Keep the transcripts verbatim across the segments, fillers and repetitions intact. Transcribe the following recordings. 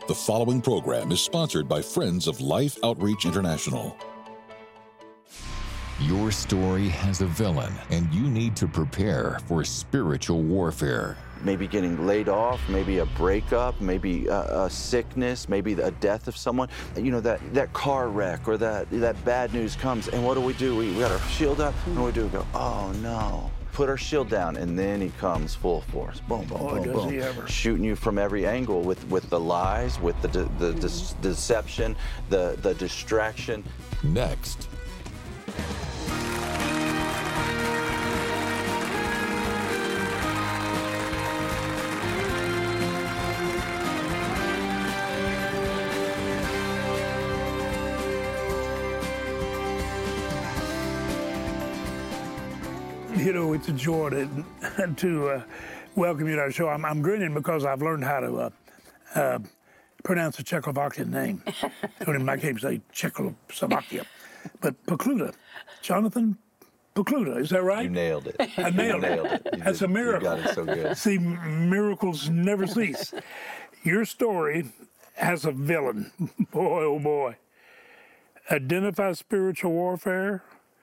The following program is sponsored by Friends of Life Outreach International. Your story has a villain, and you need to prepare for spiritual warfare. Maybe getting laid off, maybe a breakup, maybe a, a sickness, maybe a death of someone. You know, that, that car wreck or that, that bad news comes, and what do we do? We, we got our shield up, and what do we do? We go, oh no. Put our shield down, and then he comes full force. Boom, boom, Boy, boom, does boom. he ever. Shooting you from every angle with, with the lies, with the, de- the de- deception, the, the distraction. Next. You know, it's a joy to, to uh, welcome you to our show. I'm, I'm grinning because I've learned how to uh, uh, pronounce a Czechoslovakian name. So in my case, say Czechoslovakia. But Pokluda, Jonathan Pokluda, is that right? You nailed it. I nailed, you nailed it. it. You That's did, a miracle. You got it so good. See, miracles never cease. Your story has a villain. Boy, oh boy. Identify spiritual warfare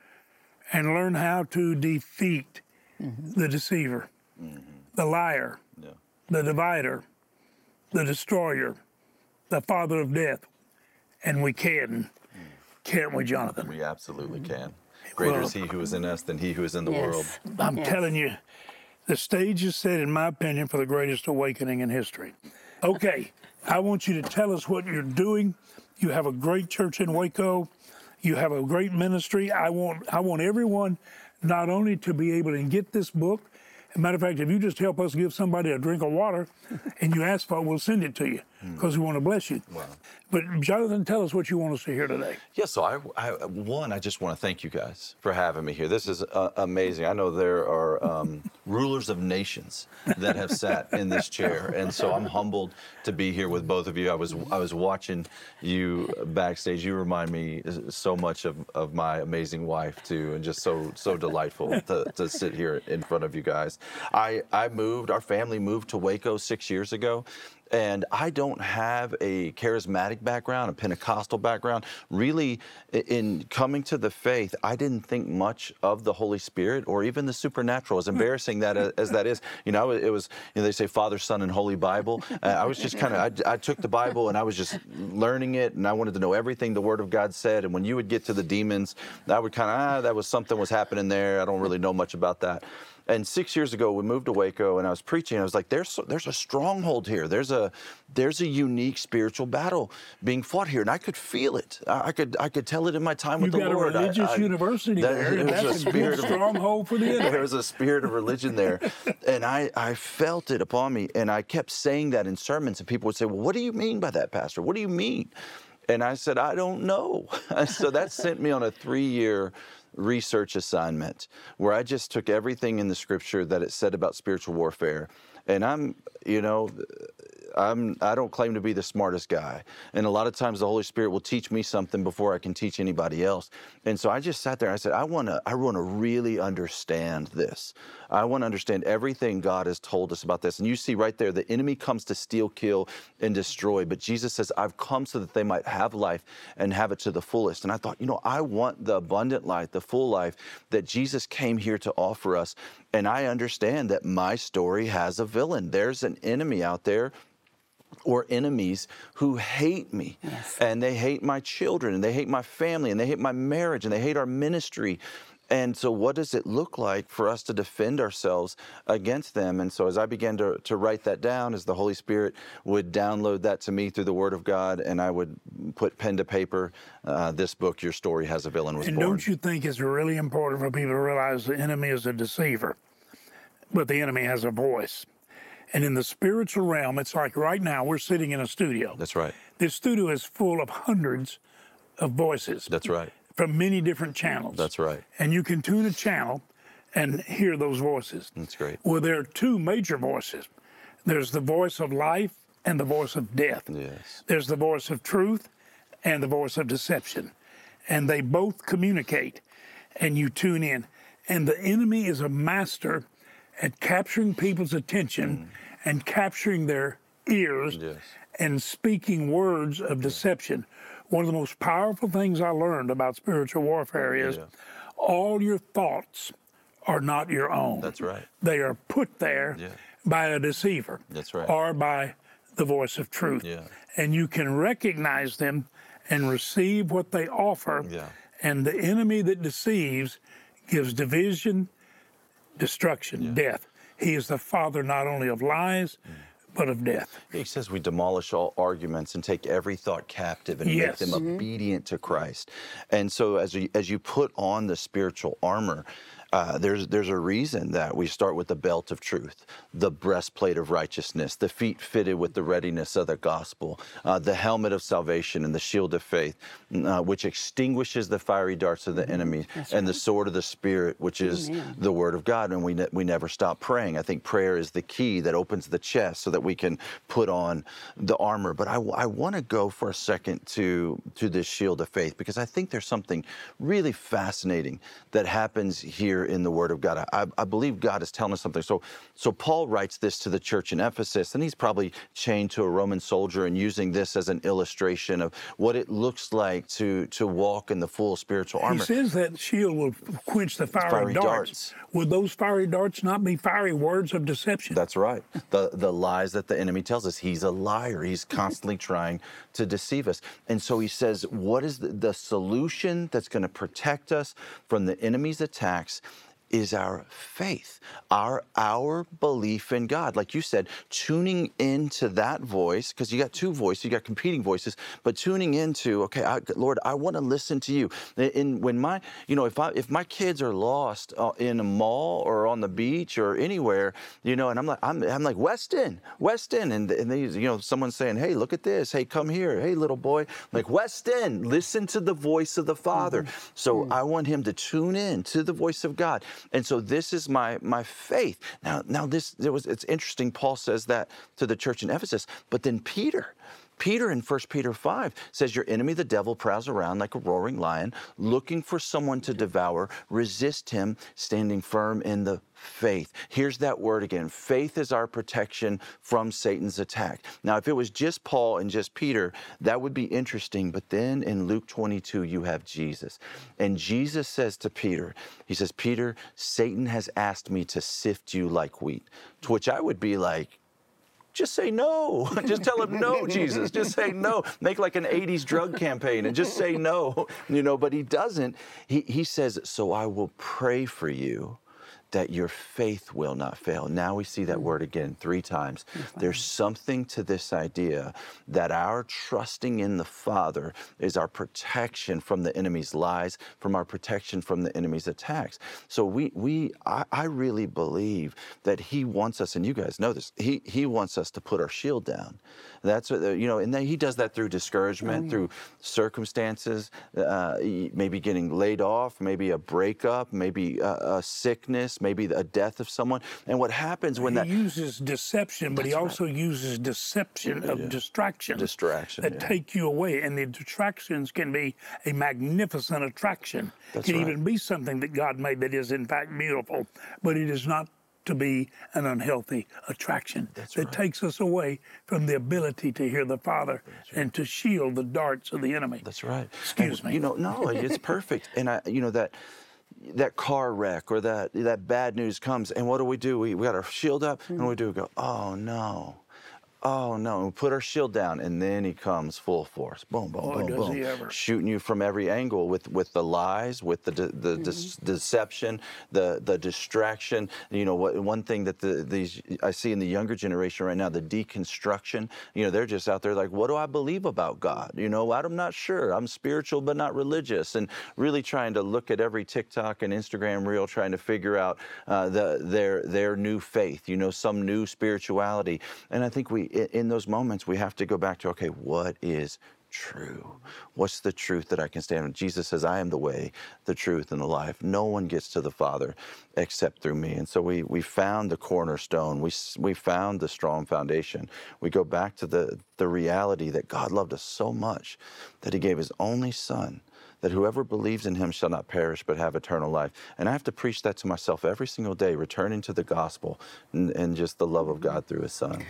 and learn how to defeat mm-hmm. the deceiver, mm-hmm. the liar, yeah. the divider, the destroyer, the father of death. And we can, mm. can't we, Jonathan? We absolutely can. Greater well, is he who is in us than he who is in the yes. world. I'm yes. telling you, the stage is set, in my opinion, for the greatest awakening in history. Okay, I want you to tell us what you're doing. You have a great church in Waco. You have a great ministry. I want I want everyone not only to be able to get this book. As a matter of fact, if you just help us give somebody a drink of water and you ask for it, we'll send it to you because mm. we want to bless you. Wow. But Jonathan, tell us what you want us to hear today. Yeah, so I, I one, I just want to thank you guys for having me here. This is uh, amazing. I know there are um, rulers of nations that have sat in this chair, and so I'm humbled to be here with both of you. I was I was watching you backstage. You remind me so much of, of my amazing wife too, and just so so delightful to, to sit here in front of you guys. I, I moved, our family moved to Waco six years ago. And I don't have a charismatic background, a Pentecostal background. Really, in coming to the faith, I didn't think much of the Holy Spirit or even the supernatural. As embarrassing that as that is, you know, it was, you know, they say Father, Son, and Holy Bible. Uh, I was just kind of, I, I took the Bible and I was just learning it, and I wanted to know everything the Word of God said. And when you would get to the demons, I would kind of, ah, that was something was happening there. I don't really know much about that. And six years ago, we moved to Waco, and I was preaching. And I was like, "There's there's a stronghold here. There's a there's a unique spiritual battle being fought here, and I could feel it. I, I could I could tell it in my time with you the Lord." You got a religious I, I, university that, there. And that's a, a good stronghold for the enemy. There was a spirit of religion there, and I I felt it upon me, and I kept saying that in sermons, and people would say, "Well, what do you mean by that, Pastor? What do you mean?" And I said, "I don't know." So that sent me on a three-year research assignment where I just took everything in the scripture that it said about spiritual warfare. And I'm, you know, I'm, I don't claim to be the smartest guy. And a lot of times the Holy Spirit will teach me something before I can teach anybody else. And so I just sat there and I said, I want to, I want to really understand this. I want to understand everything God has told us about this. And you see right there, the enemy comes to steal, kill, and destroy. But Jesus says, I've come so that they might have life and have it to the fullest. And I thought, you know, I want the abundant life, the full life that Jesus came here to offer us. And I understand that my story has a villain. There's an enemy out there, or enemies who hate me. Yes. And they hate my children, and they hate my family, and they hate my marriage, and they hate our ministry. And so what does it look like for us to defend ourselves against them? And so as I began to, to write that down, as the Holy Spirit would download that to me through the Word of God, and I would put pen to paper, uh, this book, Your Story Has a Villain, was and born. And don't you think it's really important for people to realize the enemy is a deceiver, but the enemy has a voice? And in the spiritual realm, it's like right now we're sitting in a studio. That's right. This studio is full of hundreds of voices. That's right. From many different channels. That's right. And you can tune a channel and hear those voices. That's great. Well, there are two major voices. There's the voice of life and the voice of death. Yes. There's the voice of truth and the voice of deception. And they both communicate, and you tune in. And the enemy is a master at capturing people's attention mm. and capturing their ears yes. and speaking words of deception. One of the most powerful things I learned about spiritual warfare is Yeah. all your thoughts are not your own. That's right. They are put there Yeah. by a deceiver. That's right. Or by the voice of truth. Yeah. And you can recognize them and receive what they offer. Yeah. And the enemy that deceives gives division, destruction, death. He is the father not only of lies, but of death. He says we demolish all arguments and take every thought captive and Yes. make them obedient to Christ. And so as you, as you put on the spiritual armor, uh, there's there's a reason that we start with the belt of truth, the breastplate of righteousness, the feet fitted with the readiness of the gospel, uh, the helmet of salvation and the shield of faith, uh, which extinguishes the fiery darts of the enemy, That's and right. the sword of the Spirit, which is Amen. the Word of God. And we ne- we never stop praying. I think prayer is the key that opens the chest so that we can put on the armor. But I, I want to go for a second to to this shield of faith, because I think there's something really fascinating that happens here in the Word of God. I, I believe God is telling us something. So so Paul writes this to the church in Ephesus, and he's probably chained to a Roman soldier and using this as an illustration of what it looks like to to walk in the full spiritual He armor. says that shield will quench the fiery, Fiery darts. darts. Would those fiery darts not be fiery words of deception? That's right. The the lies that the enemy tells us. He's a liar. He's constantly trying to deceive us. And so he says, what is the, the solution that's going to protect us from the enemy's attacks? Is our faith, our our belief in God. Like you said, tuning into that voice, because you got two voices, you got competing voices, but tuning into, okay, I, Lord, I want to listen to you. In when my, you know, if I if my kids are lost uh, in a mall or on the beach or anywhere, you know, and I'm like, I'm, I'm like Weston, Weston, and and they, you know, someone's saying, hey, look at this, hey, come here, hey, little boy, I'm like Weston, listen to the voice of the Father. Mm-hmm. So mm-hmm. I want him to tune in to the voice of God. And so this is my my faith. Now, now this there was it's interesting. Paul says that to the church in Ephesus, but then Peter, Peter in First Peter five says, your enemy, the devil, prowls around like a roaring lion, looking for someone to devour. Resist him, standing firm in the faith. Here's that word again. Faith is our protection from Satan's attack. Now, if it was just Paul and just Peter, that would be interesting. But then in Luke twenty-two, you have Jesus. And Jesus says to Peter, he says, Peter, Satan has asked me to sift you like wheat. To which I would be like, just say no. Just tell him no, Jesus. Just say no. Make like an eighties drug campaign and just say no. You know, but he doesn't. He, he says, so I will pray for you that your faith will not fail. Now we see that word again three times. There's something to this idea that our trusting in the Father is our protection from the enemy's lies, from our protection from the enemy's attacks. So we, we, I, I really believe that he wants us, and you guys know this, he, he wants us to put our shield down. That's what, you know, and then he does that through discouragement, oh, yeah. through circumstances, uh, maybe getting laid off, maybe a breakup, maybe a, a sickness, maybe a death of someone. And what happens when he that... He uses deception, but he right. also uses deception of yeah. distraction. Distraction, That yeah. take you away. And the distractions can be a magnificent attraction. That's It can right. even be something that God made that is in fact beautiful, but it is not to be an unhealthy attraction. That's that right. takes us away from the ability to hear the Father right. and to shield the darts of the enemy. That's right. Excuse and, me. You know, no, it's perfect. And I, you know, that that car wreck or that that bad news comes, and what do we do? We we got our shield up, mm-hmm. and what we do? We go, oh no. Oh no, and we put our shield down, and then he comes full force. Boom, boom, Boy, boom, does boom. he ever. Shooting you from every angle with, with the lies, with the de- the mm-hmm. de- deception, the the distraction. You know, what one thing that the these I see in the younger generation right now, the deconstruction. You know, they're just out there like, what do I believe about God? You know, I'm not sure. I'm spiritual but not religious, and really trying to look at every TikTok and Instagram reel, trying to figure out uh, the their their new faith. You know, some new spirituality. And I think we in those moments, we have to go back to, okay, what is true? What's the truth that I can stand on? Jesus says, I am the way, the truth, and the life. No one gets to the Father except through me. And so we we found the cornerstone. We we found the strong foundation. We go back to the, the reality that God loved us so much that he gave his only Son, that whoever believes in him shall not perish but have eternal life. And I have to preach that to myself every single day, returning to the gospel and, and just the love of God through his Son.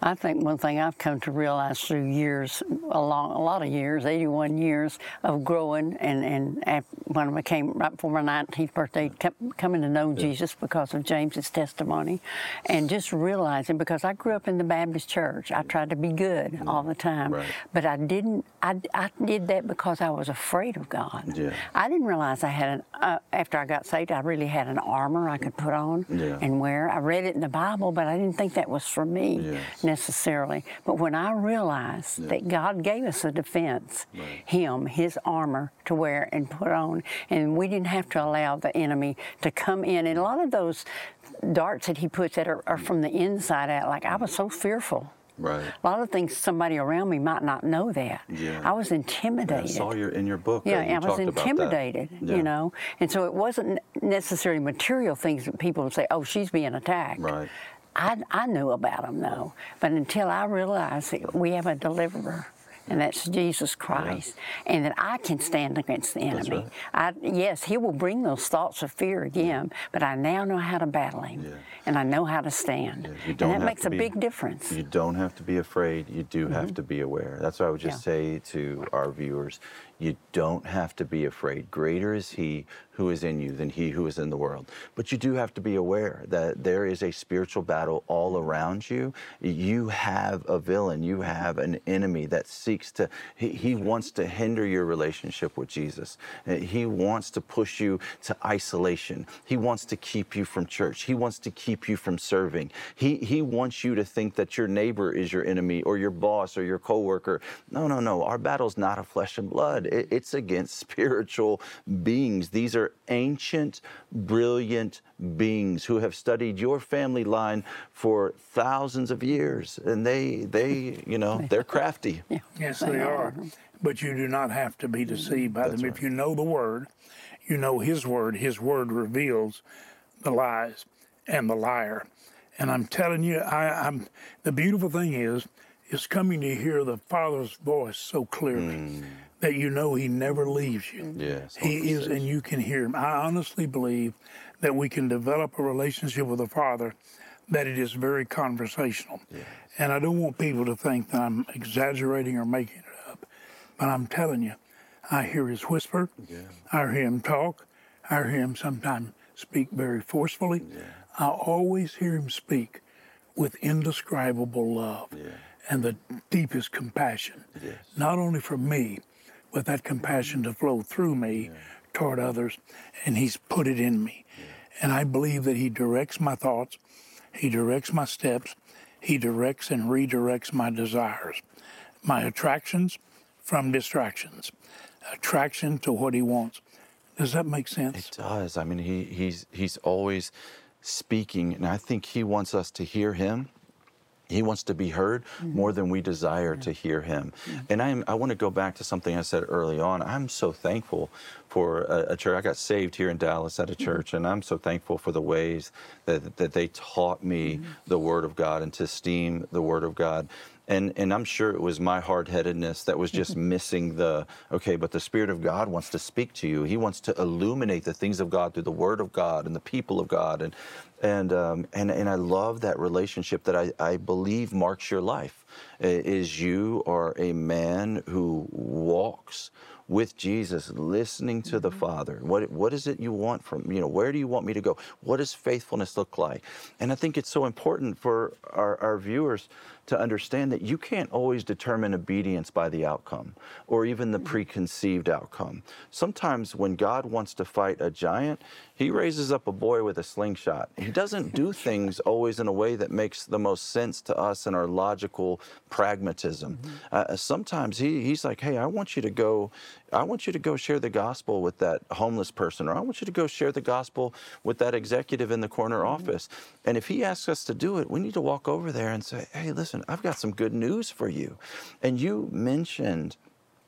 I think one thing I've come to realize through years, a, long, a lot of years, eighty-one years of growing, and, and after, when I became, right before my nineteenth birthday, coming to know yeah. Jesus because of James's testimony, and just realizing, because I grew up in the Baptist church, I tried to be good yeah. all the time, right. but I didn't, I, I did that because I was afraid of God. Yeah. I didn't realize I had an, uh, after I got saved, I really had an armor I could put on yeah. and wear. I read it in the Bible, but I didn't think that was for me. Yes. necessarily. But when I realized yeah. that God gave us a defense, right. Him, His armor to wear and put on, and we didn't have to allow the enemy to come in. And a lot of those darts that He puts that are, are from the inside out. Like, I was so fearful. Right. A lot of things somebody around me might not know that. Yeah. I was intimidated. Yeah, I saw your in your book. Yeah, uh, you I was intimidated, yeah. you know. And so it wasn't necessarily material things that people would say, oh, she's being attacked. Right. I, I knew about them, though. But until I realized that we have a deliverer, and that's Jesus Christ, yeah. and that I can stand against the enemy. Right. I, yes, He will bring those thoughts of fear again, but I now know how to battle Him, yeah. and I know how to stand. Yeah. And that makes a be, big difference. You don't have to be afraid. You do mm-hmm. have to be aware. That's what I would just yeah. say to our viewers. You don't have to be afraid. Greater is He who is in you than he who is in the world. But you do have to be aware that there is a spiritual battle all around you. You have a villain. You have an enemy that seeks to, he, he wants to hinder your relationship with Jesus. He wants to push you to isolation. He wants to keep you from church. He wants to keep you from serving. He, he wants you to think that your neighbor is your enemy or your boss or your coworker. No, no, no. Our battle's not of flesh and blood. It, it's against spiritual beings. These are ancient, brilliant beings who have studied your family line for thousands of years, and they, they, you know, they're crafty. Yeah. Yes, they are. But you do not have to be deceived by That's them. right. If you know the Word, you know His Word. His Word reveals the lies and the liar. And I'm telling you, I, I'm. The beautiful thing is, is coming to hear the Father's voice so clearly. Mm. That you know He never leaves you. Yes, He is, and you can hear Him. I honestly believe that we can develop a relationship with the Father that it is very conversational. Yeah. And I don't want people to think that I'm exaggerating or making it up, but I'm telling you, I hear His whisper, yeah. I hear Him talk, I hear Him sometimes speak very forcefully. Yeah. I always hear Him speak with indescribable love yeah. and the deepest compassion, yes. not only for me, but that compassion to flow through me yeah. toward others, and He's put it in me. Yeah. And I believe that He directs my thoughts, He directs my steps, He directs and redirects my desires, my attractions from distractions, attraction to what He wants. Does that make sense? It does. I mean, he, he's, he's always speaking, and I think He wants us to hear Him. He wants to be heard mm-hmm. more than we desire yeah. to hear Him. Yeah. And I I want to go back to something I said early on. I'm so thankful for a, a church. I got saved here in Dallas at a church, mm-hmm. and I'm so thankful for the ways that, that they taught me mm-hmm. the Word of God and to esteem the Word of God. And and I'm sure it was my hard-headedness that was just missing the, okay, but the Spirit of God wants to speak to you. He wants to illuminate the things of God through the Word of God and the people of God. And and um, and, and I love that relationship that I, I believe marks your life, is you are a man who walks with Jesus, listening to the Father. What what is it you want from, you know, where do you want me to go? What does faithfulness look like? And I think it's so important for our, our viewers to understand that you can't always determine obedience by the outcome or even the preconceived outcome. Sometimes when God wants to fight a giant, He raises up a boy with a slingshot. He doesn't do things always in a way that makes the most sense to us in our logical pragmatism. Mm-hmm. Uh, sometimes he, he's like, hey, I want you to go, I want you to go share the gospel with that homeless person, or I want you to go share the gospel with that executive in the corner mm-hmm. office. And if He asks us to do it, we need to walk over there and say, hey, listen, I've got some good news for you. And you mentioned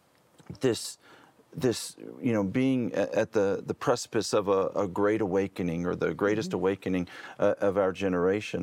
this, this, you know, being at the, the precipice of a, a great awakening, or the greatest mm-hmm. awakening uh, of our generation.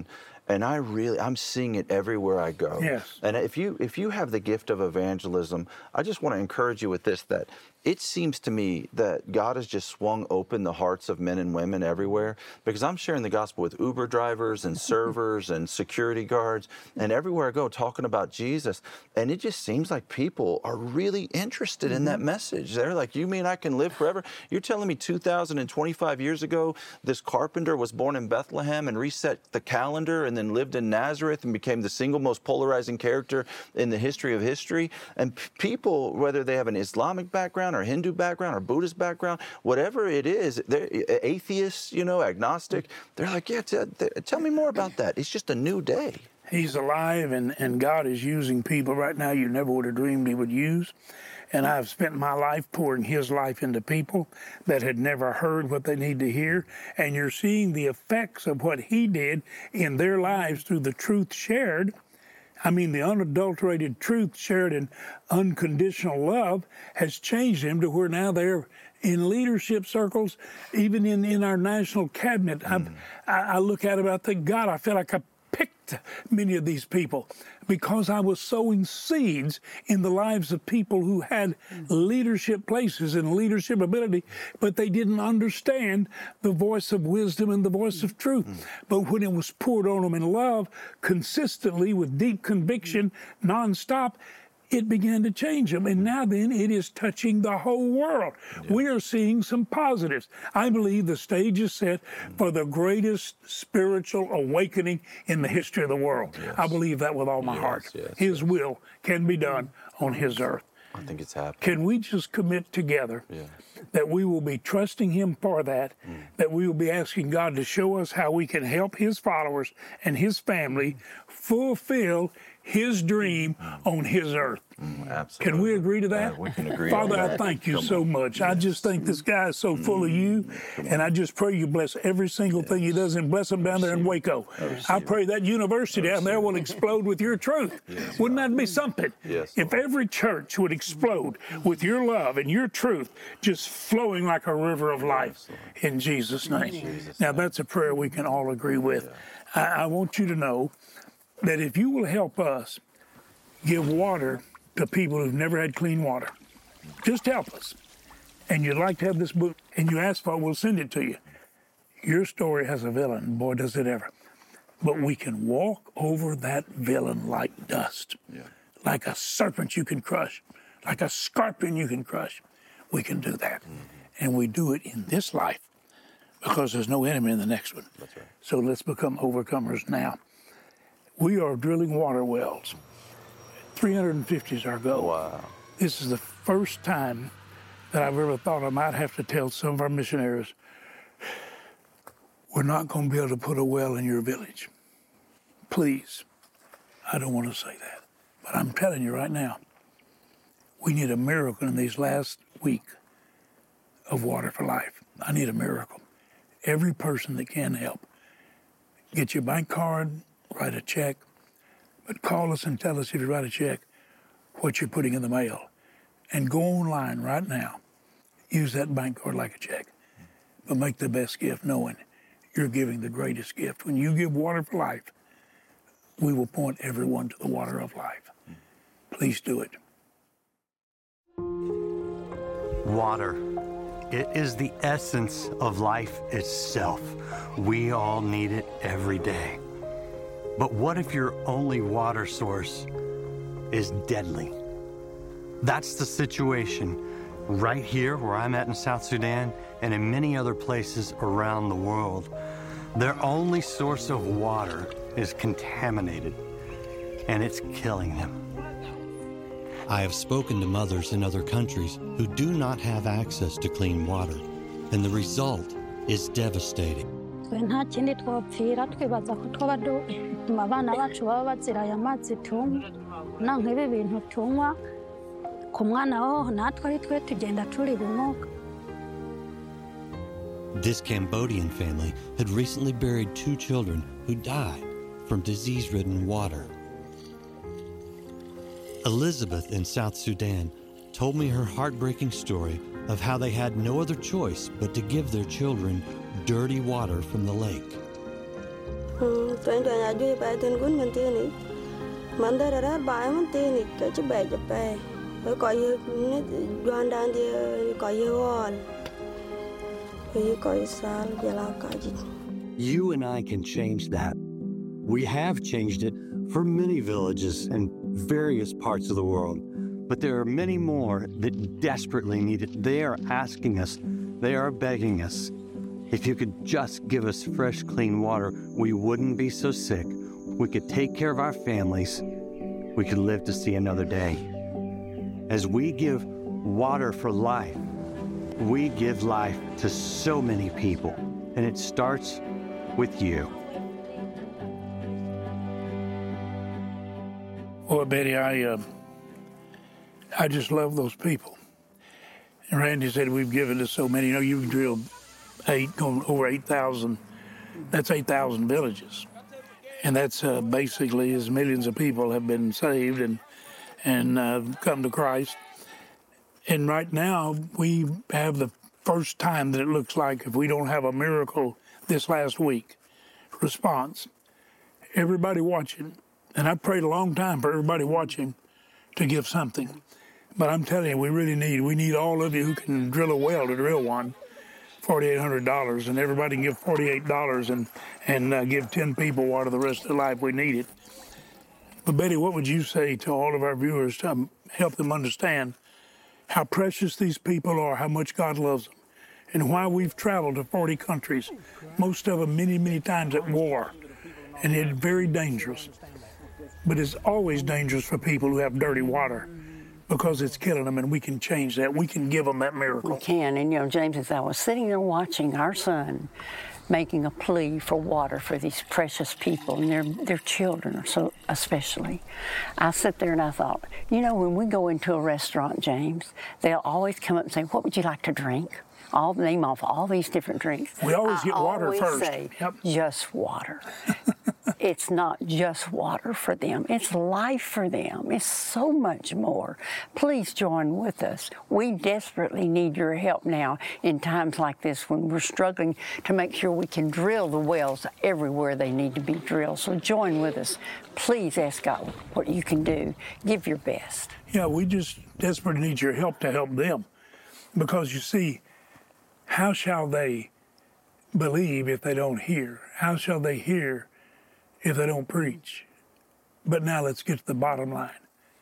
And I really, I'm seeing it everywhere I go. Yes. And if you if you have the gift of evangelism, I just want to encourage you with this, that it seems to me that God has just swung open the hearts of men and women everywhere, because I'm sharing the gospel with Uber drivers and servers and security guards and everywhere I go talking about Jesus. And it just seems like people are really interested in that message. They're like, you mean I can live forever? You're telling me two thousand twenty-five years ago, this carpenter was born in Bethlehem and reset the calendar and then lived in Nazareth and became the single most polarizing character in the history of history? And p- people, whether they have an Islamic background or Hindu background or Buddhist background, whatever it is, they're atheists, you know, agnostic, they're like, yeah, t- t- tell me more about that. It's just a new day. He's alive, and, and God is using people right now you never would have dreamed he would use. And I've spent my life pouring his life into people that had never heard what they need to hear. And you're seeing the effects of what he did in their lives through the truth shared. I mean, the unadulterated truth shared in unconditional love has changed them to where now they're in leadership circles, even in, in our national cabinet. Mm. I, I look at it, I think, God, I feel like I picked many of these people because I was sowing seeds in the lives of people who had leadership places and leadership ability, but they didn't understand the voice of wisdom and the voice of truth. Mm. But when it was poured on them in love, consistently, with deep conviction, nonstop, it began to change them. And now then, it is touching the whole world. Yeah. We are seeing some positives. I believe the stage is set for the greatest spiritual awakening in the history of the world. Yes. I believe that with all my yes, heart. Yes, His yes. will can be done on his earth. I think it's happening. Can we just commit together yeah. that we will be trusting him for that, mm. that we will be asking God to show us how we can help his followers and his family fulfill his dream on his earth. Mm, absolutely. Can we agree to that? Uh, we can agree Father, on that. I thank you Come so on. much. Yes. I just think this guy is so full of you, and I just pray you bless every single yes. thing he does, and bless him down there in Waco. I, I pray that university down there will explode with your truth. Yes. Wouldn't that be something? Yes, if every church would explode with your love and your truth just flowing like a river of life in Jesus' name. Jesus now, that's a prayer we can all agree with. Yeah. I, I want you to know that if you will help us give water to people who've never had clean water, just help us, and you'd like to have this book, and you ask for it, we'll send it to you. Your story has a villain, boy, does it ever. But we can walk over that villain like dust, yeah. like a serpent you can crush, like a scorpion you can crush. We can do that. Mm-hmm. And we do it in this life because there's no enemy in the next one. That's right. So let's become overcomers now. We are drilling water wells. three hundred fifty is our goal. Wow. This is the first time that I've ever thought I might have to tell some of our missionaries, we're not going to be able to put a well in your village. Please, I don't want to say that, but I'm telling you right now, we need a miracle in these last week of Water for Life. I need a miracle. Every person that can help, get your bank card, write a check, but call us and tell us if you write a check what you're putting in the mail. And go online right now. Use that bank card like a check. But make the best gift knowing you're giving the greatest gift. When you give Water for Life, we will point everyone to the water of life. Please do it. Water. It is the essence of life itself. We all need it every day. But what if your only water source is deadly? That's the situation right here where I'm at in South Sudan and in many other places around the world. Their only source of water is contaminated, and it's killing them. I have spoken to mothers in other countries who do not have access to clean water, and the result is devastating. nta kindi twapfira twibaza ko twaba dutuma abana bacu baba bazira aya mazi tunywa na nk'ibi bintu tunywa ku mwana waho natwe ari twe tugenda turi bimuga. This Cambodian family had recently buried two children who died from disease-ridden water. Elizabeth in South Sudan told me her heartbreaking story of how they had no other choice but to give their children dirty water from the lake. Tụi anh nhà duy bài tên quân mình tiền này, mình đây là đã bài mình tiền này, cái chụp bài chụp bài, rồi coi như đoàn đàn thì coi như on, coi coi sao giờ là cái gì. You and I can change that. We have changed it for many villages in various parts of the world, but there are many more that desperately need it. They are asking us, they are begging us. If you could just give us fresh, clean water, we wouldn't be so sick. We could take care of our families. We could live to see another day. As we give water for life, we give life to so many people, and it starts with you. Boy, Betty, I, uh, I just love those people. And Randy said we've given to so many. You know, you've drilled eight, going over eight thousand. That's eight thousand villages. And that's uh, basically as millions of people have been saved and, and uh, come to Christ. And right now, we have the first time that it looks like, if we don't have a miracle this last week, response. Everybody watching, and I prayed a long time for everybody watching to give something. But I'm telling you, we really need, we need all of you who can drill a well to drill one, four thousand eight hundred dollars, and everybody can give forty-eight dollars and, and uh, give ten people water the rest of their life. We need it. But Betty, what would you say to all of our viewers to um, help them understand how precious these people are, how much God loves them, and why we've traveled to forty countries, most of them many, many times at war, and it's very dangerous. But it's always dangerous for people who have dirty water because it's killing them, and we can change that. We can give them that miracle. We can, and you know, James, as I was sitting there watching our son making a plea for water for these precious people and their their children, so especially, I sat there and I thought, you know, when we go into a restaurant, James, they'll always come up and say, "What would you like to drink?" All name off all these different drinks. We always I get water always first. Say, yep. Just water. It's not just water for them. It's life for them. It's so much more. Please join with us. We desperately need your help now in times like this when we're struggling to make sure we can drill the wells everywhere they need to be drilled. So join with us. Please ask God what you can do. Give your best. Yeah, we just desperately need your help to help them. Because you see, how shall they believe if they don't hear? How shall they hear if they don't preach? But now let's get to the bottom line.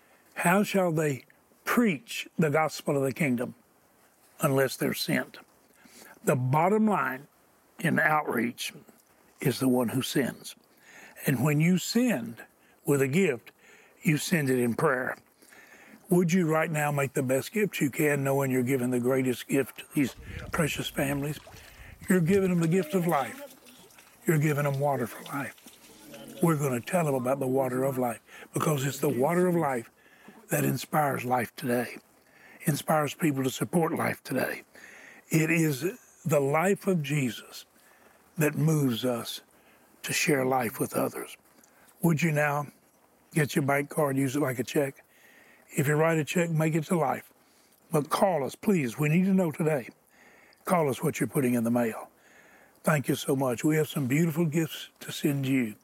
How shall they preach the gospel of the kingdom unless they're sent? The bottom line in outreach is the one who sends. And when you send with a gift, you send it in prayer. Would you right now make the best gift you can, knowing you're giving the greatest gift to these precious families? You're giving them the gift of life. You're giving them water for life. We're going to tell them about the water of life because it's the water of life that inspires life today, inspires people to support life today. It is the life of Jesus that moves us to share life with others. Would you now get your bank card, use it like a check? If you write a check, make it to life. But call us, please. We need to know today. Call us what you're putting in the mail. Thank you so much. We have some beautiful gifts to send you.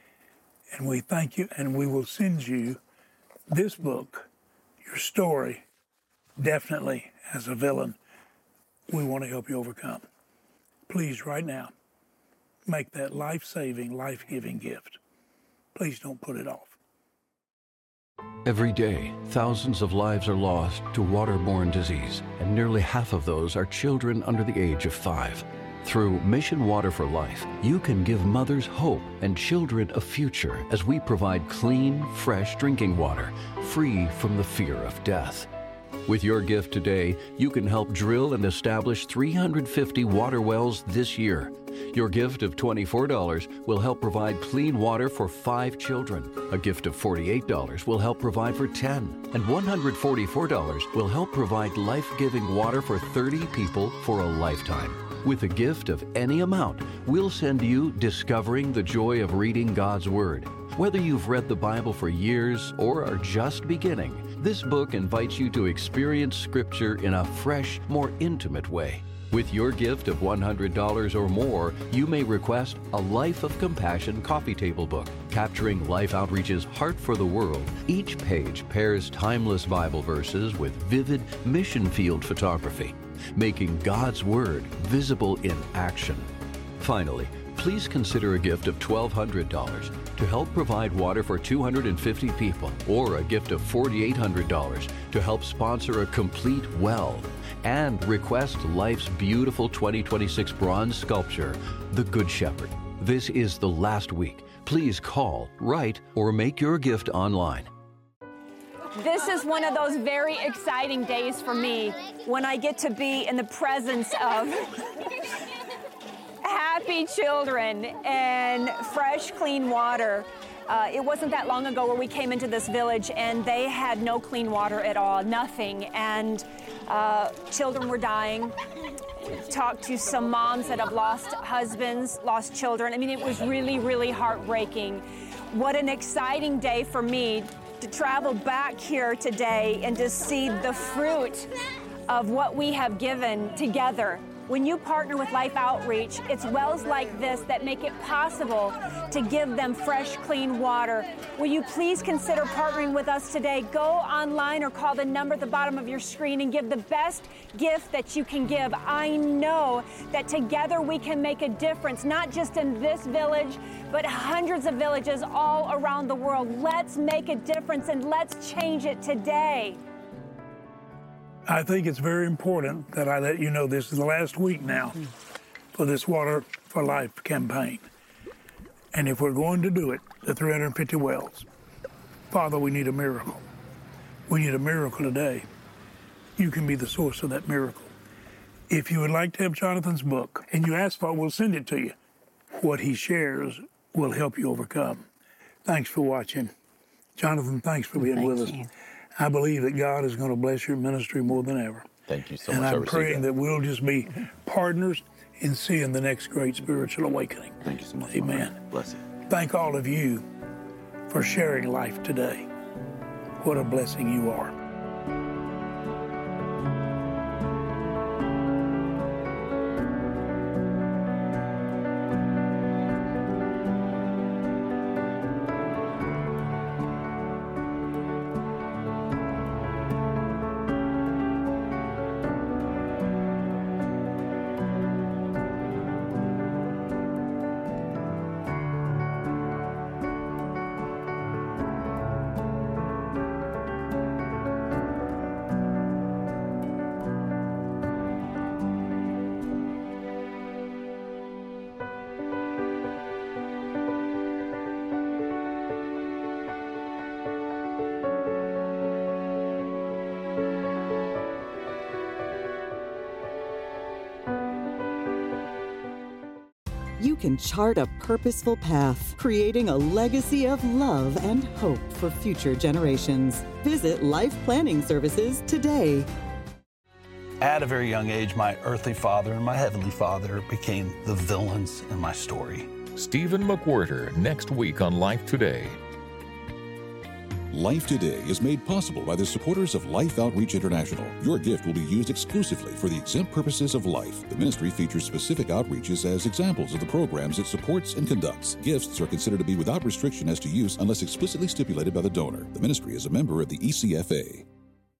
And we thank you, and we will send you this book, your story, definitely as a villain. We want to help you overcome. Please, right now, make that life-saving, life-giving gift. Please don't put it off. Every day, thousands of lives are lost to waterborne disease, and nearly half of those are children under the age of five. Through Mission Water for Life, you can give mothers hope and children a future as we provide clean, fresh drinking water, free from the fear of death. With your gift today, you can help drill and establish three hundred fifty water wells this year. Your gift of twenty-four dollars will help provide clean water for five children. A gift of forty-eight dollars will help provide for ten. And one hundred forty-four dollars will help provide life-giving water for thirty people for a lifetime. With a gift of any amount, we'll send you Discovering the Joy of Reading God's Word. Whether you've read the Bible for years or are just beginning, this book invites you to experience Scripture in a fresh, more intimate way. With your gift of one hundred dollars or more, you may request a Life of Compassion coffee table book capturing Life Outreach's heart for the world. Each page pairs timeless Bible verses with vivid mission field photography, making God's Word visible in action. Finally, please consider a gift of twelve hundred dollars to help provide water for two hundred fifty people, or a gift of four thousand eight hundred dollars to help sponsor a complete well, and request Life's beautiful twenty twenty-six bronze sculpture, The Good Shepherd. This is the last week. Please call, write, or make your gift online. This is one of those very exciting days for me when I get to be in the presence of happy children and fresh, clean water. Uh, it wasn't that long ago where we came into this village and they had no clean water at all, nothing. And uh, children were dying. Talked to some moms that have lost husbands, lost children. I mean, it was really, really heartbreaking. What an exciting day for me to travel back here today and to see the fruit of what we have given together. When you partner with Life Outreach, it's wells like this that make it possible to give them fresh, clean water. Will you please consider partnering with us today? Go online or call the number at the bottom of your screen and give the best gift that you can give. I know that together we can make a difference, not just in this village, but hundreds of villages all around the world. Let's make a difference and let's change it today. I think it's very important that I let you know this is the last week now for this Water for Life campaign. And if we're going to do it, the three hundred fifty wells, Father, we need a miracle. We need a miracle today. You can be the source of that miracle. If you would like to have Jonathan's book and you ask for it, we'll send it to you. What he shares will help you overcome. Thanks for watching. Jonathan, thanks for being Thank with us. you. I believe that God is going to bless your ministry more than ever. Thank you so and much. I'm praying that. that we'll just be partners in seeing the next great spiritual awakening. Thank you so much. Amen. Bless you. Thank all of you for sharing life today. What a blessing you are. You can chart a purposeful path, creating a legacy of love and hope for future generations. Visit Life Planning Services today. At a very young age, my earthly father and my heavenly father became the villains in my story. Stephen McWhirter, next week on Life Today. Life Today is made possible by the supporters of Life Outreach International. Your gift will be used exclusively for the exempt purposes of life. The ministry features specific outreaches as examples of the programs it supports and conducts. Gifts are considered to be without restriction as to use unless explicitly stipulated by the donor. The ministry is a member of the E C F A.